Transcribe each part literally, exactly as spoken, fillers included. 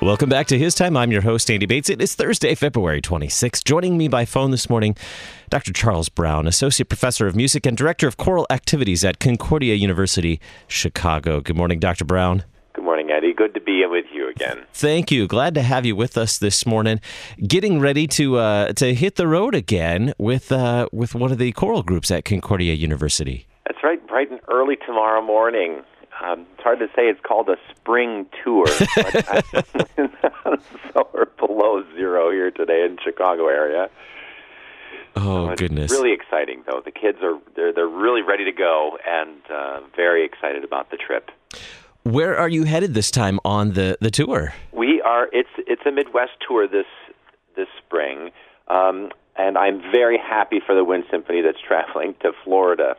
Welcome back to His Time. I'm your host, Andy Bates. It is Thursday, February twenty-sixth. Joining me by phone this morning, Doctor Charles Brown, Associate Professor of Music and Director of Choral Activities at Concordia University, Chicago. Good morning, Doctor Brown. Good morning, Eddie. Good to be with you again. Thank you. Glad to have you with us this morning. Getting ready to uh, to hit the road again with uh, with one of the choral groups at Concordia University. That's right, bright and early tomorrow morning. Um, it's hard to say it's called a spring tour, but I, so we're below zero here today in Chicago area. Oh, so goodness. Really exciting, though. The kids are they're they're really ready to go and uh, very excited about the trip. Where are you headed this time on the, the tour? We are. It's it's a Midwest tour this this spring, um, and I'm very happy for the Wind Symphony that's traveling to Florida.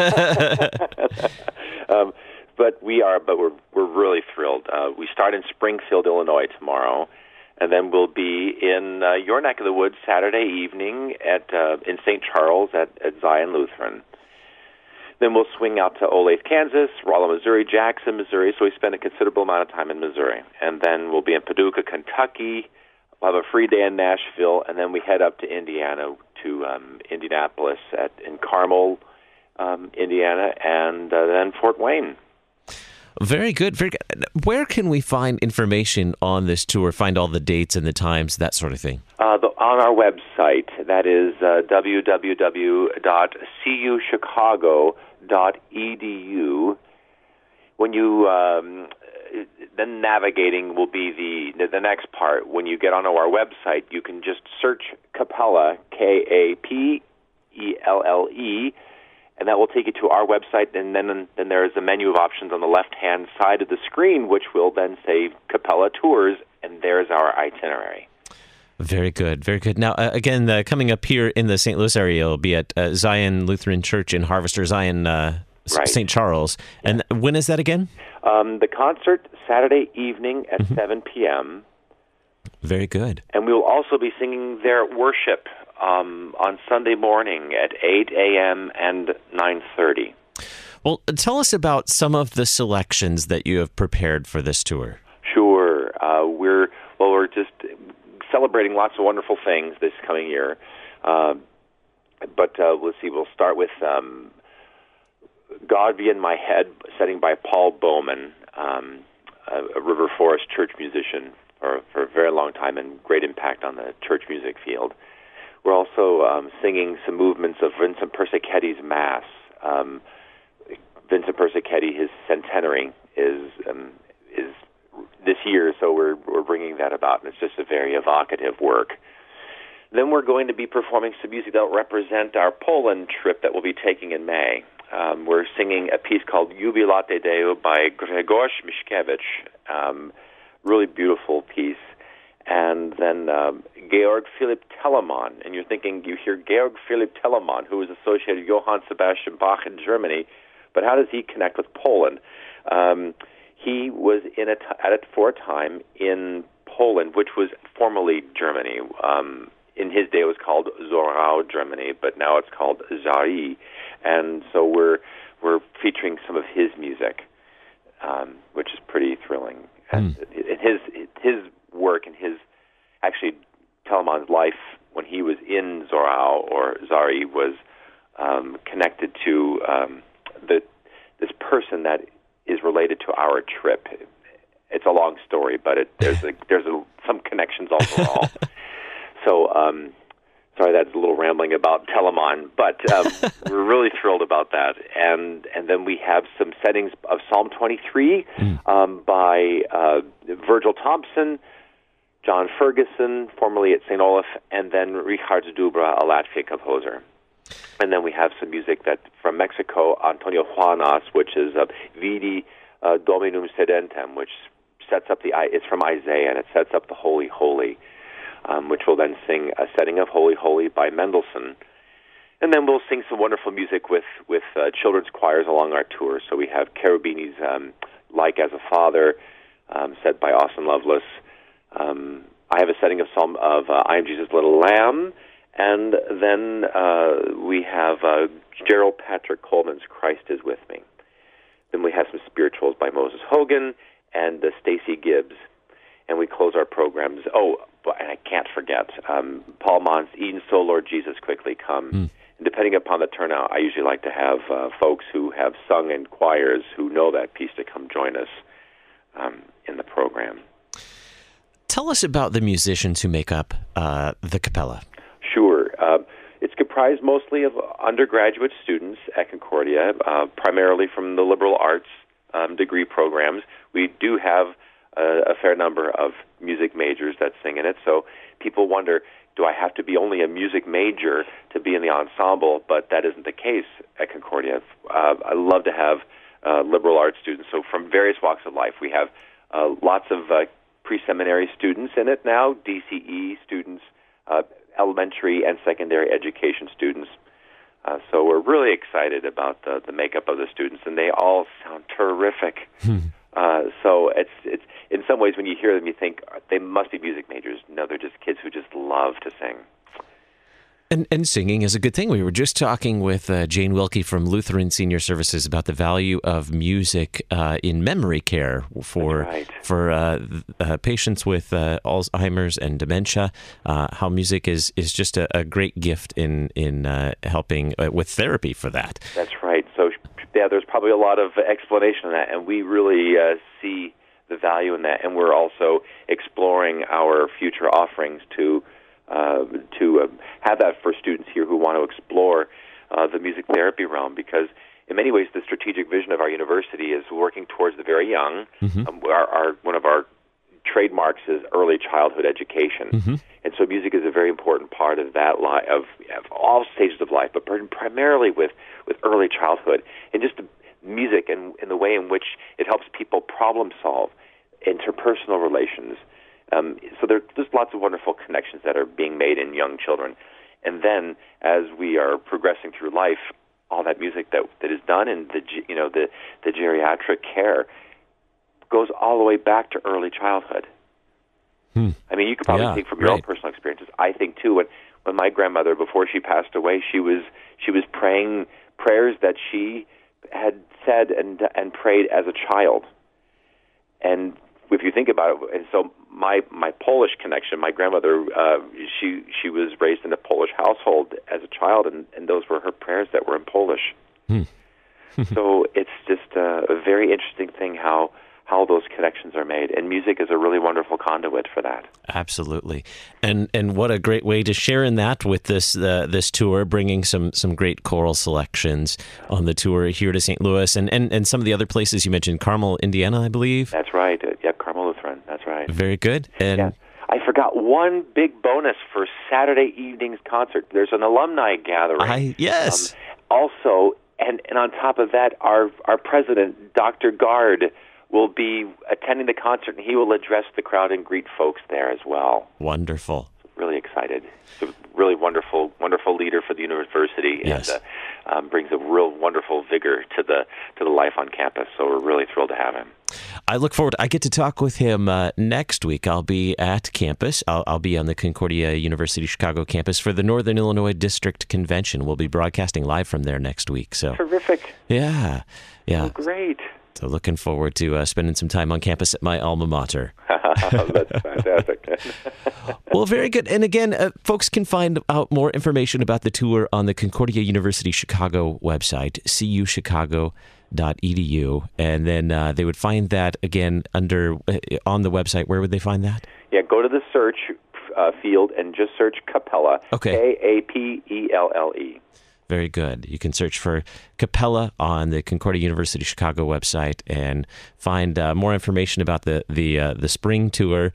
um, but we are. But we're we're really thrilled. Uh, we start in Springfield, Illinois tomorrow, and then we'll be in uh, your neck of the woods Saturday evening at uh, in Saint Charles at, at Zion Lutheran. Then we'll swing out to Olathe, Kansas, Rolla, Missouri, Jackson, Missouri, so we spend a considerable amount of time in Missouri. And then we'll be in Paducah, Kentucky, we'll have a free day in Nashville, and then we head up to Indiana, to um, Indianapolis, at in Carmel, um, Indiana, and uh, then Fort Wayne. Very good, very good. Where can we find information on this tour, find all the dates and the times, that sort of thing? Uh, the, on our website, that is uh, w w w dot c u chicago dot e d u. When you, um, then navigating will be the, the next part. When you get onto our website, you can just search Capella, K A P E L L E, and that will take you to our website, and then then there is a menu of options on the left-hand side of the screen, which will then say Capella Tours, and there's our itinerary. Very good, very good. Now, uh, again, uh, coming up here in the Saint Louis area, it'll be at uh, Zion Lutheran Church in Harvester, Zion, uh, right. Saint Charles. And yeah. When is that again? Um, the concert, Saturday evening at mm-hmm. seven p.m. Very good. And we will also be singing their worship um, on Sunday morning at eight a.m. and nine thirty. Well, tell us about some of the selections that you have prepared for this tour. Sure. Uh, we're, well, we're just celebrating lots of wonderful things this coming year. Uh, but uh, let's see, we'll start with um, God Be in My Head, setting by Paul Bowman, um, a, a River Forest church musician for, for a very long time and great impact on the church music field. We're also um, singing some movements of Vincent Persichetti's Mass. Um, Vincent Persichetti, his centenary is um, is this year, so we're we're bringing that about, and it's just a very evocative work. Then we're going to be performing some music that will represent our Poland trip that we'll be taking in May. Um, we're singing a piece called Jubilate Deo by Grzegorz Miszkiewicz, um, really beautiful piece. And then um, Georg Philipp Telemann, and you're thinking, you hear Georg Philipp Telemann, who is associated with Johann Sebastian Bach in Germany, but how does he connect with Poland? Um, he was in a t- at it for a time in Poland, which was formerly Germany. Um, in his day, it was called Zorau, Germany, but now it's called Zari. And so we're we're featuring some of his music, um, which is pretty thrilling. And mm. his his work and his actually Telemann's life when he was in Zorau or Zari was um, connected to um, the this person that is related to our trip. It's a long story, but it, there's a, there's a, some connections overall. so, um, sorry, that's a little rambling about Telemann, but um, we're really thrilled about that. And and then we have some settings of Psalm twenty-three mm. um, by uh, Virgil Thompson, John Ferguson, formerly at Saint Olaf, and then Richard Dubra, a Latvian composer. And then we have some music that from Mexico, Antonio Juanas, which is uh, Vidi uh, Dominum Sedentem, which sets up the, it's from Isaiah, and it sets up the Holy Holy, um, which will then sing a setting of Holy Holy by Mendelssohn. And then we'll sing some wonderful music with, with uh, children's choirs along our tour. So we have Cherubini's um, Like as a Father, um, set by Austin Lovelace. Um, I have a setting of Psalm of uh, I Am Jesus' Little Lamb. And then uh, we have uh, Gerald Patrick Coleman's Christ is With Me. Then we have some spirituals by Moses Hogan and uh, Stacy Gibbs. and we close our programs. Oh, and I can't forget, um, Paul Mont's Eden So Lord Jesus Quickly Come. Mm. And depending upon the turnout, I usually like to have uh, folks who have sung in choirs who know that piece to come join us um, in the program. Tell us about the musicians who make up uh, the Capella. Sure. Uh, it's comprised mostly of undergraduate students at Concordia, uh, primarily from the liberal arts um, degree programs. We do have uh, a fair number of music majors that sing in it, so people wonder, do I have to be only a music major to be in the ensemble? But that isn't the case at Concordia. Uh, I love to have uh, liberal arts students, so from various walks of life. We have uh, lots of uh, pre-seminary students in it now, D C E students, uh, elementary and secondary education students. Uh, so we're really excited about the, the makeup of the students, and they all sound terrific. uh, so it's it's in some ways when you hear them, you think they must be music majors. No, they're just kids who just love to sing. And, and singing is a good thing. We were just talking with uh, Jane Wilkie from Lutheran Senior Services about the value of music uh, in memory care for right. for uh, uh, patients with uh, Alzheimer's and dementia. Uh, how music is is just a, a great gift in in uh, helping uh, with therapy for that. That's right. So yeah, there's probably a lot of explanation on that, and we really uh, see the value in that. And we're also exploring our future offerings to. Uh, to uh, have that for students here who want to explore uh, the music therapy realm, because in many ways the strategic vision of our university is working towards the very young. Mm-hmm. Um, our, our, one of our trademarks is early childhood education, mm-hmm. and so music is a very important part of that li- of, of all stages of life, but primarily with, with early childhood, and just the music and, and the way in which it helps people problem solve interpersonal relations. Um, so there, there's lots of wonderful connections that are being made in young children. And then, as we are progressing through life, all that music that that is done in the you know the, the geriatric care goes all the way back to early childhood. Hmm. I mean, you could probably yeah, think from your right. own personal experiences. I think too, when when my grandmother, before she passed away, she was she was praying prayers that she had said and and prayed as a child. And if you think about it, and so my my Polish connection, my grandmother, uh, she she was raised in a Polish household as a child, and, and those were her prayers that were in Polish. Hmm. So it's just a, a very interesting thing how how those connections are made, and music is a really wonderful conduit for that. Absolutely, and and what a great way to share in that with this uh, this tour, bringing some some great choral selections on the tour here to Saint Louis, and, and, and some of the other places you mentioned, Carmel, Indiana, I believe. That's right. Uh, yeah, Carmel Lutheran. That's right. Very good. And yeah. I forgot one big bonus for Saturday evening's concert. There's an alumni gathering. I, yes. Um, also, and and on top of that, our our president, Doctor Gard, will be attending the concert, and he will address the crowd and greet folks there as well. Wonderful. Really excited. He's a really wonderful, wonderful leader for the university, yes. and uh, um, brings a real wonderful vigor to the to the life on campus. So we're really thrilled to have him. I look forward. I get to talk with him uh, next week. I'll be at campus. I'll, I'll be on the Concordia University Chicago campus for the Northern Illinois District Convention. We'll be broadcasting live from there next week. So terrific. Yeah, yeah. Oh, great. So looking forward to uh, spending some time on campus at my alma mater. That's fantastic. Well, very good. And again, uh, folks can find out more information about the tour on the Concordia University Chicago website, c u chicago dot e d u. And then uh, they would find that, again, under uh, on the website. Where would they find that? Yeah, go to the search uh, field and just search Capella. Okay. K A P E L L E. Very good. You can search for Capella on the Concordia University Chicago website and find uh, more information about the the uh, the spring tour.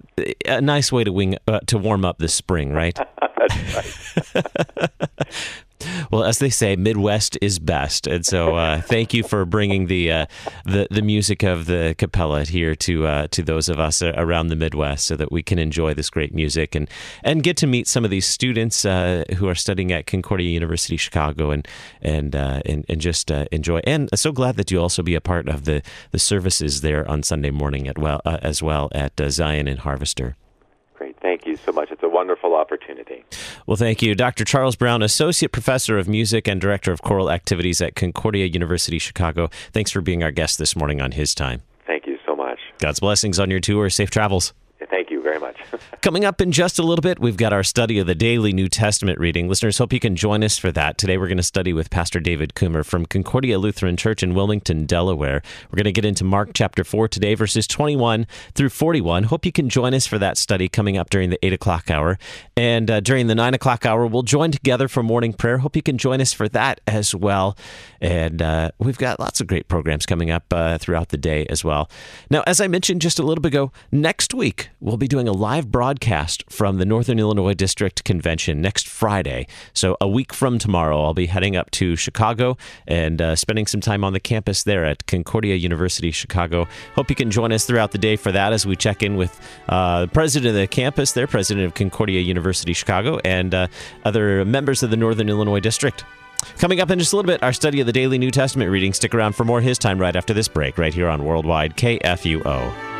A nice way to wing uh, to warm up this spring, right? That's right. Well, as they say, Midwest is best, and so uh, thank you for bringing the uh, the the music of the Capella here to uh, to those of us around the Midwest, so that we can enjoy this great music and and get to meet some of these students uh, who are studying at Concordia University Chicago, and and uh, and, and just uh, enjoy. And so glad that you also be a part of the the services there on Sunday morning at well uh, as well at uh, Zion and Harvester. Great, thank you so much. It's a wonderful opportunity. Well, thank you. Doctor Charles Brown, Associate Professor of Music and Director of Choral Activities at Concordia University Chicago. Thanks for being our guest this morning on His Time. Thank you so much. God's blessings on your tour. Safe travels. very much. Coming up in just a little bit, we've got our study of the daily New Testament reading. Listeners, hope you can join us for that. Today we're going to study with Pastor David Coomer from Concordia Lutheran Church in Wilmington, Delaware. We're going to get into Mark chapter four today, verses twenty-one through forty-one. Hope you can join us for that study coming up during the eight o'clock hour. And uh, during the nine o'clock hour, we'll join together for morning prayer. Hope you can join us for that as well. And uh, we've got lots of great programs coming up uh, throughout the day as well. Now, as I mentioned just a little bit ago, next week we'll be doing a live broadcast from the Northern Illinois District Convention next Friday. So a week from tomorrow, I'll be heading up to Chicago and uh, spending some time on the campus there at Concordia University, Chicago. Hope you can join us throughout the day for that as we check in with uh, the president of the campus there, president of Concordia University, Chicago, and uh, other members of the Northern Illinois District. Coming up in just a little bit, our study of the daily New Testament reading. Stick around for more His Time right after this break, right here on Worldwide K F U O.